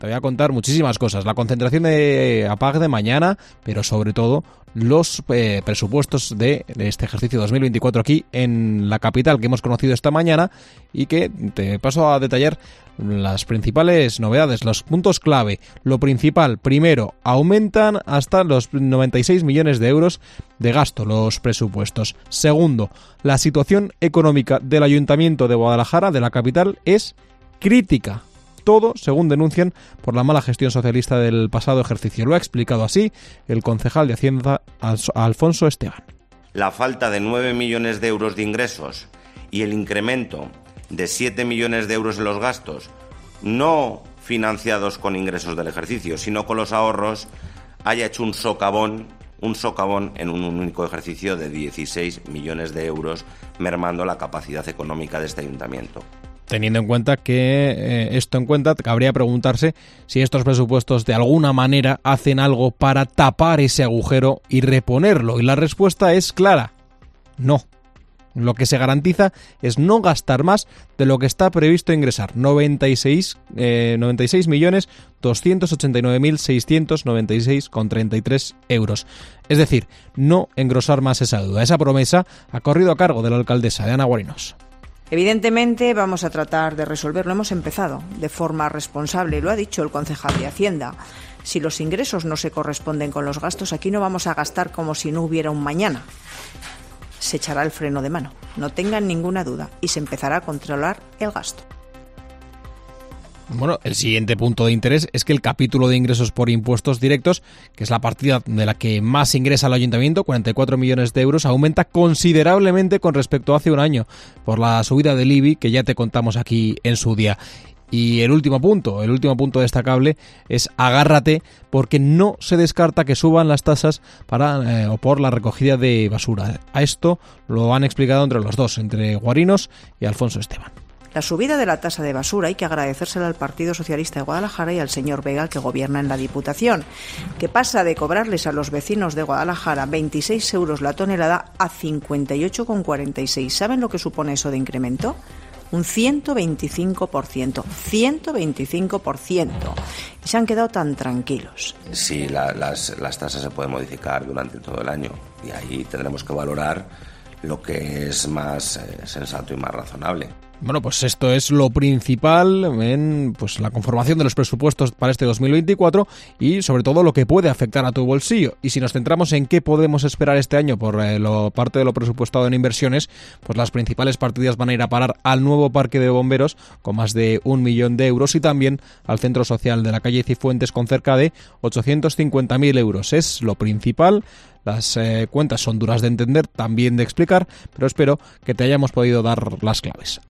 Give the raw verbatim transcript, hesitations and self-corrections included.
te voy a contar muchísimas cosas. La concentración de APAC de mañana, pero sobre todo los eh, presupuestos de este ejercicio dos mil veinticuatro aquí en la capital que hemos conocido esta mañana y que te paso a detallar las principales novedades, los puntos clave. Lo principal, primero, aumentan hasta los noventa y seis millones de euros de gasto los presupuestos. Segundo, la situación económica del Ayuntamiento de Guadalajara, de la capital, es crítica. Todo, según denuncian, por la mala gestión socialista del pasado ejercicio. Lo ha explicado así el concejal de Hacienda, Alfonso Esteban. La falta de nueve millones de euros de ingresos y el incremento de siete millones de euros en los gastos, no financiados con ingresos del ejercicio, sino con los ahorros, haya hecho un socavón, un socavón en un único ejercicio de dieciséis millones de euros, mermando la capacidad económica de este ayuntamiento. Teniendo en cuenta que eh, esto en cuenta, cabría preguntarse si estos presupuestos de alguna manera hacen algo para tapar ese agujero y reponerlo. Y la respuesta es clara: no. Lo que se garantiza es no gastar más de lo que está previsto ingresar, noventa y seis millones doscientos ochenta y nueve mil seiscientos noventa y seis coma treinta y tres euros. Es decir, no engrosar más esa deuda. Esa promesa ha corrido a cargo de la alcaldesa de Ana Guarinos. Evidentemente vamos a tratar de resolverlo. Hemos empezado de forma responsable, lo ha dicho el concejal de Hacienda. Si los ingresos no se corresponden con los gastos, aquí no vamos a gastar como si no hubiera un mañana. Se echará el freno de mano, no tengan ninguna duda, y se empezará a controlar el gasto. Bueno, el siguiente punto de interés es que el capítulo de ingresos por impuestos directos, que es la partida de la que más ingresa el ayuntamiento, cuarenta y cuatro millones de euros, aumenta considerablemente con respecto a hace un año, por la subida del I B I que ya te contamos aquí en su día. Y el último punto, el último punto destacable es agárrate, porque no se descarta que suban las tasas para eh, o por la recogida de basura. A esto lo han explicado entre los dos, entre Guarinos y Alfonso Esteban. La subida de la tasa de basura hay que agradecérsela al Partido Socialista de Guadalajara y al señor Vega, que gobierna en la Diputación, que pasa de cobrarles a los vecinos de Guadalajara veintiséis euros la tonelada a cincuenta y ocho coma cuarenta y seis. ¿Saben lo que supone eso de incremento? Un ciento veinticinco por ciento. ciento veinticinco por ciento. Y se han quedado tan tranquilos. Sí, la, las, las tasas se pueden modificar durante todo el año y ahí tendremos que valorar lo que es más eh, sensato y más razonable. Bueno, pues esto es lo principal en pues la conformación de los presupuestos para este dos mil veinticuatro y sobre todo lo que puede afectar a tu bolsillo. Y si nos centramos en qué podemos esperar este año por eh, lo, parte de lo presupuestado en inversiones, pues las principales partidas van a ir a parar al nuevo parque de bomberos con más de un millón de euros y también al centro social de la calle Cifuentes con cerca de ochocientos cincuenta mil euros. Es lo principal. Las eh, cuentas son duras de entender, también de explicar, pero espero que te hayamos podido dar las claves.